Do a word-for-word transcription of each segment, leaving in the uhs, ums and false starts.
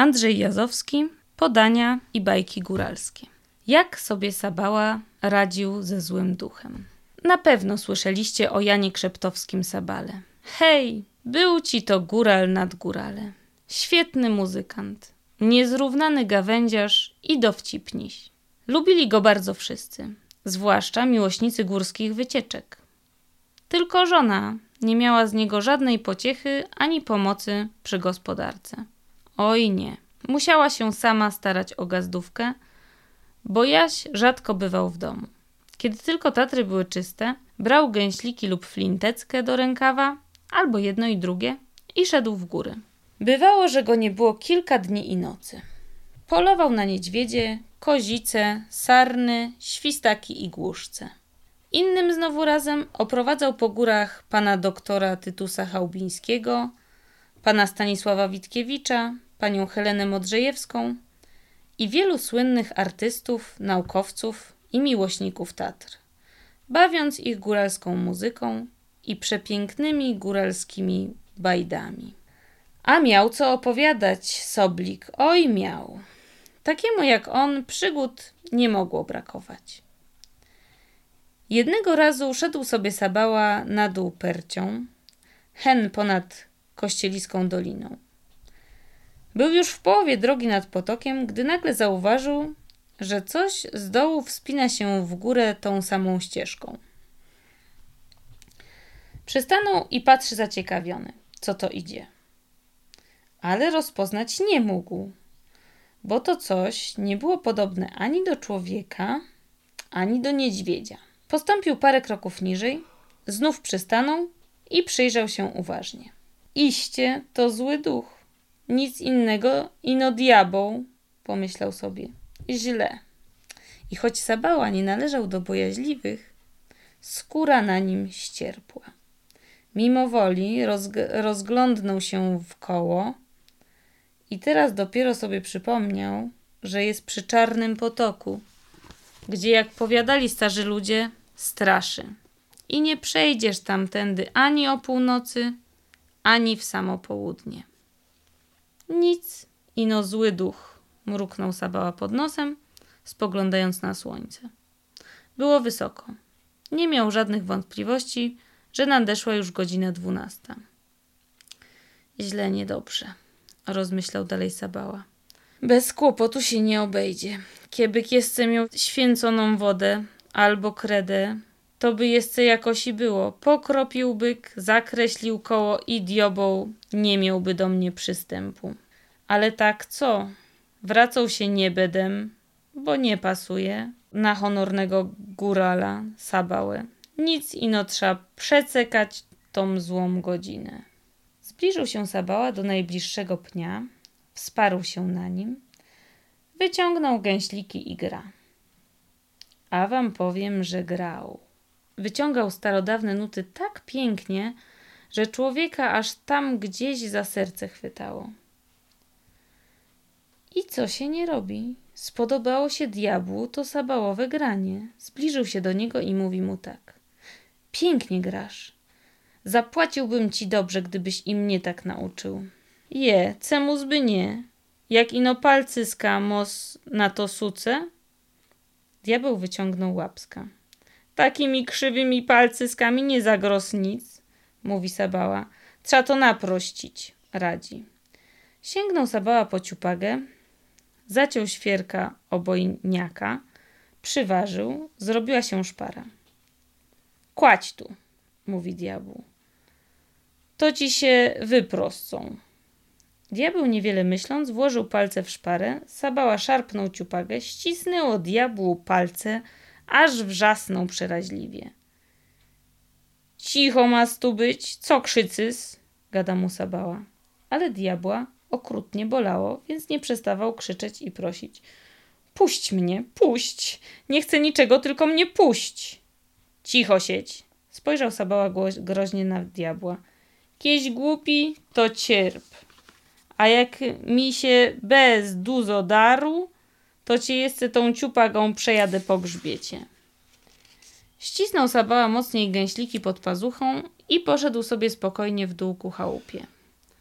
Andrzej Jazowski, podania i bajki góralskie. Jak sobie Sabała radził ze złym duchem? Na pewno słyszeliście o Janie Krzeptowskim Sabale. Hej, był ci to góral nad górale. Świetny muzykant, niezrównany gawędziarz i dowcipniś. Lubili go bardzo wszyscy, zwłaszcza miłośnicy górskich wycieczek. Tylko żona nie miała z niego żadnej pociechy ani pomocy przy gospodarce. Oj nie, musiała się sama starać o gazdówkę, bo Jaś rzadko bywał w domu. Kiedy tylko Tatry były czyste, brał gęśliki lub flinteckę do rękawa, albo jedno i drugie, i szedł w góry. Bywało, że go nie było kilka dni i nocy. Polował na niedźwiedzie, kozice, sarny, świstaki i głuszce. Innym znowu razem oprowadzał po górach pana doktora Tytusa Chałbińskiego, pana Stanisława Witkiewicza, panią Helenę Modrzejewską i wielu słynnych artystów, naukowców i miłośników Tatr, bawiąc ich góralską muzyką i przepięknymi góralskimi bajdami. A miał co opowiadać Soblik, oj miał. Takiemu jak on przygód nie mogło brakować. Jednego razu szedł sobie Sabała na dół Percią, hen ponad Kościeliską doliną. Był już w połowie drogi nad potokiem, gdy nagle zauważył, że coś z dołu wspina się w górę tą samą ścieżką. Przystanął i patrzy zaciekawiony, co to idzie. Ale rozpoznać nie mógł, bo to coś nie było podobne ani do człowieka, ani do niedźwiedzia. Postąpił parę kroków niżej, znów przystanął i przyjrzał się uważnie. Iście to zły duch, nic innego ino diabeł, pomyślał sobie. Źle. I choć Sabała nie należał do bojaźliwych, skóra na nim ścierpła. Mimo woli rozg- rozglądnął się wkoło i teraz dopiero sobie przypomniał, że jest przy czarnym potoku, gdzie, jak powiadali starzy ludzie, straszy. I nie przejdziesz tamtędy ani o północy, ani w samo południe. Nic, ino zły duch, mruknął Sabała pod nosem, spoglądając na słońce. Było wysoko. Nie miał żadnych wątpliwości, że nadeszła już godzina dwunasta. Źle, niedobrze, rozmyślał dalej Sabała. Bez kłopotu się nie obejdzie. Kiebyk jeszcze miał święconą wodę albo kredę, to by jeszcze jakoś i było. Pokropił byk, zakreślił koło i diobą nie miałby do mnie przystępu. Ale tak co? Wracał się nie bedem, bo nie pasuje na honornego górala Sabałę. Nic ino trzeba przecekać tą złą godzinę. Zbliżył się Sabała do najbliższego pnia, wsparł się na nim, wyciągnął gęśliki i gra. A wam powiem, że grał. Wyciągał starodawne nuty tak pięknie, że człowieka aż tam gdzieś za serce chwytało. I co się nie robi? Spodobało się diabłu to Sabałowe granie. Zbliżył się do niego i mówi mu tak. Pięknie grasz. Zapłaciłbym ci dobrze, gdybyś i mnie tak nauczył. Je, cemus by nie. Jak ino palcyska mos na to suce? Diabeł wyciągnął łapska. Takimi krzywymi palcyskami nie zagros nic, mówi Sabała. Trzeba to naprościć, radzi. Sięgnął Sabała po ciupagę, zaciął świerka obojniaka, przyważył, zrobiła się szpara. Kładź tu, mówi diabeł. To ci się wyproscą. Diabeł, niewiele myśląc, włożył palce w szparę, Sabała szarpnął ciupagę, ścisnęło diabłu palce, aż wrzasnął przeraźliwie. Cicho mas tu być, co krzycys? Gada mu Sabała. Ale diabła okrutnie bolało, więc nie przestawał krzyczeć i prosić. Puść mnie, puść! Nie chcę niczego, tylko mnie puść! Cicho siedź! Spojrzał Sabała groźnie na diabła. Kieś głupi, to cierp. A jak mi się bez dużo daru, to cię jeszcze tą ciupagą przejadę po grzbiecie. Ścisnął Sabała mocniej gęśliki pod pazuchą i poszedł sobie spokojnie w dół ku chałupie.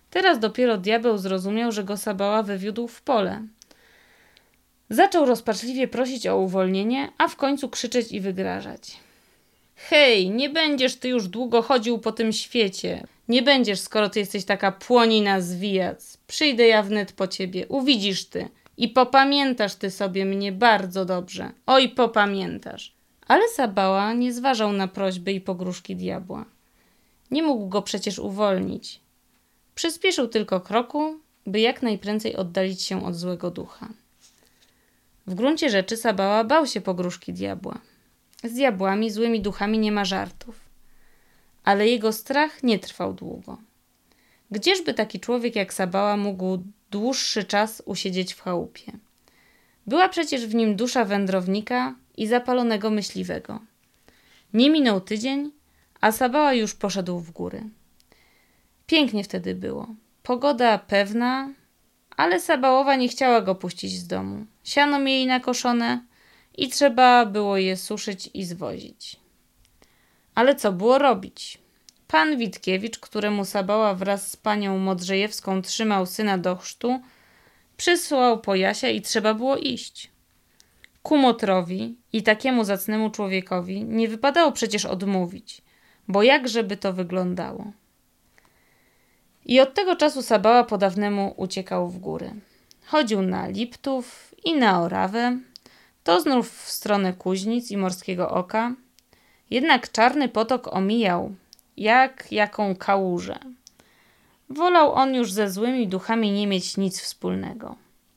Teraz dopiero diabeł zrozumiał, że go Sabała wywiódł w pole. Zaczął rozpaczliwie prosić o uwolnienie, a w końcu krzyczeć i wygrażać. Hej, nie będziesz ty już długo chodził po tym świecie. Nie będziesz, skoro ty jesteś taka płonina zwijac. Przyjdę ja wnet po ciebie, uwidzisz ty. I popamiętasz ty sobie mnie bardzo dobrze. Oj, popamiętasz. Ale Sabała nie zważał na prośby i pogróżki diabła. Nie mógł go przecież uwolnić. Przyspieszył tylko kroku, by jak najprędzej oddalić się od złego ducha. W gruncie rzeczy Sabała bał się pogróżki diabła. Z diabłami, złymi duchami nie ma żartów. Ale jego strach nie trwał długo. Gdzieżby taki człowiek jak Sabała mógł dłuższy czas usiedzieć w chałupie? Była przecież w nim dusza wędrownika i zapalonego myśliwego. Nie minął tydzień, a Sabała już poszedł w góry. Pięknie wtedy było. Pogoda pewna, ale Sabałowa nie chciała go puścić z domu. Siano mieli nakoszone i trzeba było je suszyć i zwozić. Ale co było robić? Pan Witkiewicz, któremu Sabała wraz z panią Modrzejewską trzymał syna do chrztu, przysłał po Jasia i trzeba było iść. Kumotrowi i takiemu zacnemu człowiekowi nie wypadało przecież odmówić, bo jakżeby to wyglądało. I od tego czasu Sabała po dawnemu uciekał w góry. Chodził na Liptów i na Orawę, to znów w stronę Kuźnic i Morskiego Oka. Jednak Czarny Potok omijał, jak jaką kałużę. Wolał on już ze złymi duchami nie mieć nic wspólnego.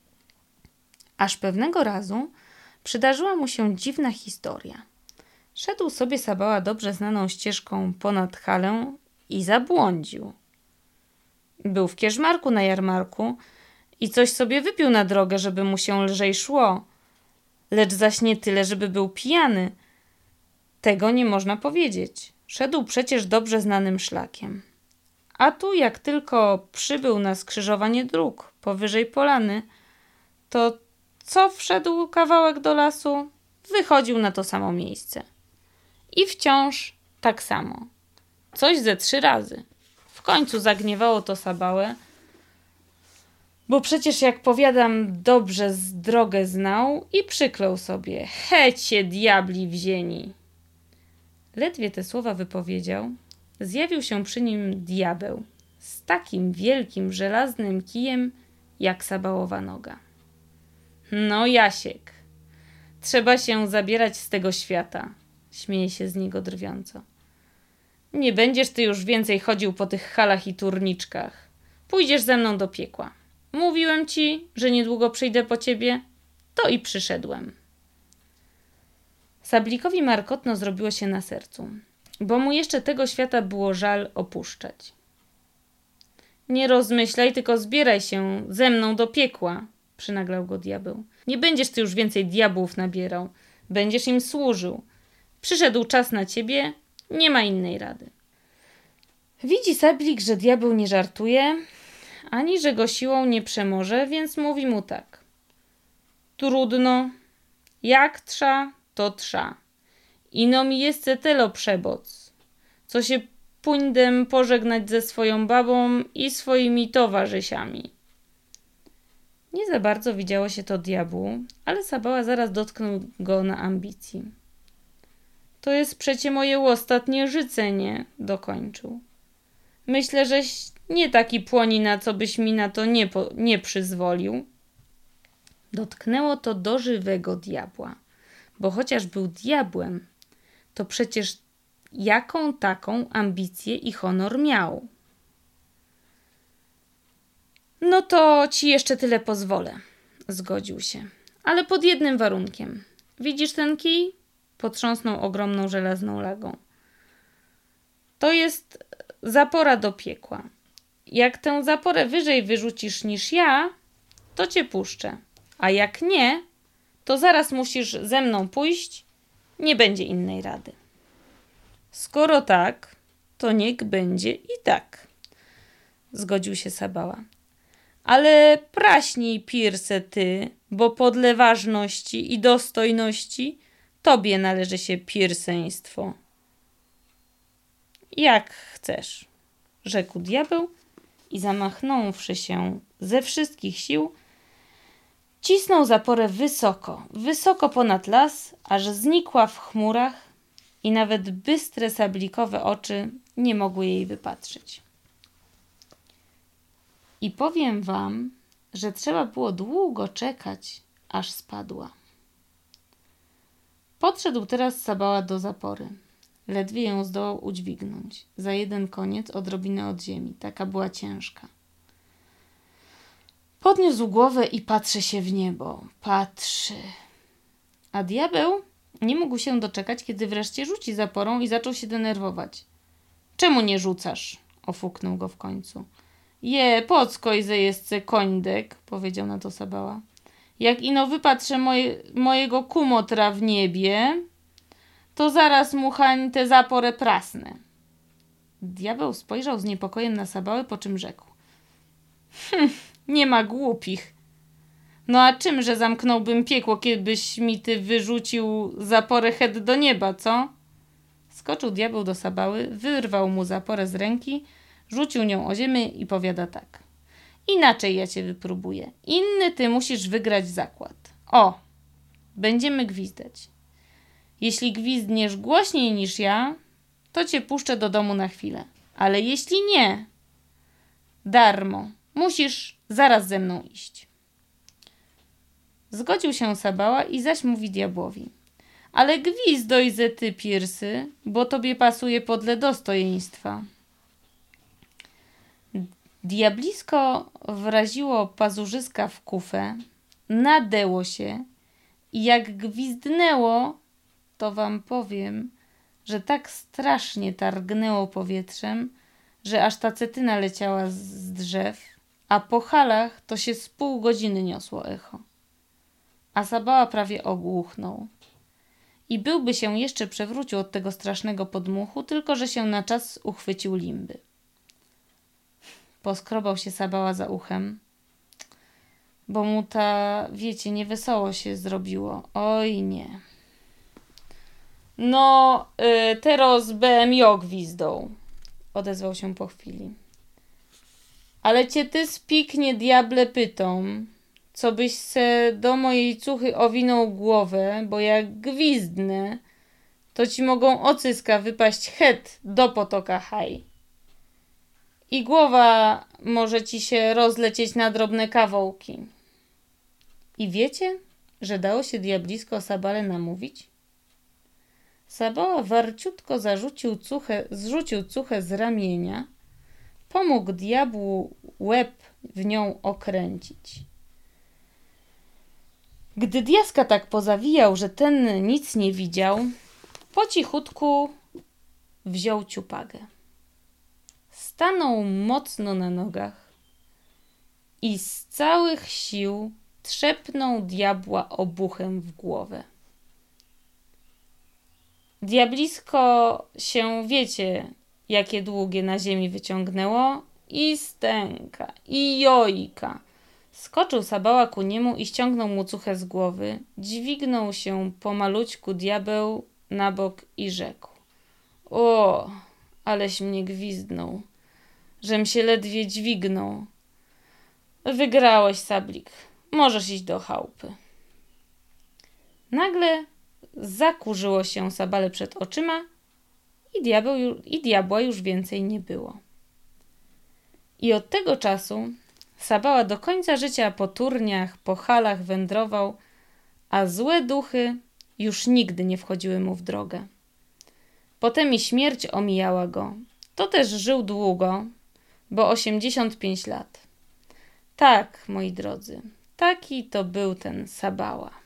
Aż pewnego razu przydarzyła mu się dziwna historia. Szedł sobie Sabała dobrze znaną ścieżką ponad halę i zabłądził. Był w Kierzmarku na jarmarku i coś sobie wypił na drogę, żeby mu się lżej szło, lecz zaś nie tyle, żeby był pijany. Tego nie można powiedzieć. Szedł przecież dobrze znanym szlakiem. A tu jak tylko przybył na skrzyżowanie dróg powyżej polany, to co wszedł kawałek do lasu, wychodził na to samo miejsce. I wciąż tak samo. Coś ze trzy razy. W końcu zagniewało to Sabałę, bo przecież jak powiadam, dobrze z drogę znał i przyklął sobie: hecie diabli wzieni. Ledwie te słowa wypowiedział, zjawił się przy nim diabeł z takim wielkim żelaznym kijem jak Sabałowa noga. No Jasiek, trzeba się zabierać z tego świata, śmieje się z niego drwiąco. Nie będziesz ty już więcej chodził po tych halach i turniczkach. Pójdziesz ze mną do piekła. Mówiłem ci, że niedługo przyjdę po ciebie, to i przyszedłem. Sablikowi markotno zrobiło się na sercu, bo mu jeszcze tego świata było żal opuszczać. Nie rozmyślaj, tylko zbieraj się ze mną do piekła, przynaglał go diabeł. Nie będziesz ty już więcej diabłów nabierał, będziesz im służył. Przyszedł czas na ciebie, nie ma innej rady. Widzi Sablik, że diabeł nie żartuje, ani że go siłą nie przemoże, więc mówi mu tak. Trudno, jak trza, to trza. Ino mi jest tylo przeboc, co się pójdę pożegnać ze swoją babą i swoimi towarzysiami. Nie za bardzo widziało się to diabłu, ale Sabała zaraz dotknął go na ambicji. To jest przecie moje ostatnie życzenie, dokończył. Myślę, żeś nie taki płonina, co byś mi na to nie, po, nie przyzwolił. Dotknęło to do żywego diabła, bo chociaż był diabłem, to przecież jaką taką ambicję i honor miał. No to ci jeszcze tyle pozwolę, zgodził się, ale pod jednym warunkiem. Widzisz ten kij? Potrząsnął ogromną żelazną lagą. To jest zapora do piekła. Jak tę zaporę wyżej wyrzucisz niż ja, to cię puszczę. A jak nie, to zaraz musisz ze mną pójść. Nie będzie innej rady. Skoro tak, to niech będzie i tak, zgodził się Sabała. Ale praśnij, Pirse, ty, bo podle ważności i dostojności tobie należy się pierseństwo. Jak chcesz, rzekł diabeł i zamachnąwszy się ze wszystkich sił, cisnął zaporę wysoko, wysoko ponad las, aż znikła w chmurach i nawet bystre sablikowe oczy nie mogły jej wypatrzyć. I powiem wam, że trzeba było długo czekać, aż spadła. Podszedł teraz Sabała do zapory. Ledwie ją zdołał udźwignąć. Za jeden koniec odrobinę od ziemi. Taka była ciężka. Podniósł głowę i patrzy się w niebo. Patrzy. A diabeł nie mógł się doczekać, kiedy wreszcie rzuci zaporą i zaczął się denerwować. Czemu nie rzucasz? Ofuknął go w końcu. Je, pockoj ze jest końdek, powiedział na to Sabała. Jak ino wypatrzę moje, mojego kumotra w niebie, to zaraz mu hań tę zaporę prasnę. Diabeł spojrzał z niepokojem na Sabałę, po czym rzekł. Hm, nie ma głupich. No a czymże zamknąłbym piekło, kiedybyś mi ty wyrzucił zaporę het do nieba, co? Skoczył diabeł do Sabały, wyrwał mu zaporę z ręki, rzucił nią o ziemię i powiada tak. Inaczej ja cię wypróbuję. Inny ty musisz wygrać zakład. O, będziemy gwizdać. Jeśli gwizdniesz głośniej niż ja, to cię puszczę do domu na chwilę. Ale jeśli nie, darmo. Musisz zaraz ze mną iść. Zgodził się Sabała i zaś mówi diabłowi. Ale gwizdoj ze ty, Pirsy, bo tobie pasuje podle dostojeństwa. Diablisko wraziło pazurzyska w kufę, nadęło się i jak gwizdnęło, to wam powiem, że tak strasznie targnęło powietrzem, że aż ta cetyna leciała z drzew, a po halach to się z pół godziny niosło echo. A Sabała prawie ogłuchnął. I byłby się jeszcze przewrócił od tego strasznego podmuchu, tylko że się na czas uchwycił limby. Poskrobał się Sabała za uchem, bo mu ta, wiecie, niewesoło się zrobiło. Oj nie. No, y, teraz bym jo gwizdą, odezwał się po chwili. Ale cię ty spiknie, diable, pytą, co byś se do mojej cuchy owinął głowę, bo jak gwizdnę, to ci mogą ocyska wypaść het do potoka haj. I głowa może ci się rozlecieć na drobne kawałki. I wiecie, że dało się diablisko Sabale namówić? Sabała warciutko zarzucił cuchę, zrzucił cuchę z ramienia, pomógł diabłu łeb w nią okręcić. Gdy diaska tak pozawijał, że ten nic nie widział, po cichutku wziął ciupagę. Stanął mocno na nogach i z całych sił trzepnął diabła obuchem w głowę. Diablisko się, wiecie, jakie długie na ziemi wyciągnęło i stęka, i jojka. Skoczył Sabała ku niemu i ściągnął mu cuchę z głowy. Dźwignął się pomalućku diabeł na bok i rzekł. O, aleś mnie gwizdnął, żem się ledwie dźwignął. Wygrałeś, Sablik. Możesz iść do chałupy. Nagle zakurzyło się Sabale przed oczyma i, diabeł, i diabła już więcej nie było. I od tego czasu Sabała do końca życia po turniach, po halach wędrował, a złe duchy już nigdy nie wchodziły mu w drogę. Potem i śmierć omijała go. To też żył długo, bo osiemdziesiąt pięć lat. Tak, moi drodzy, taki to był ten Sabała.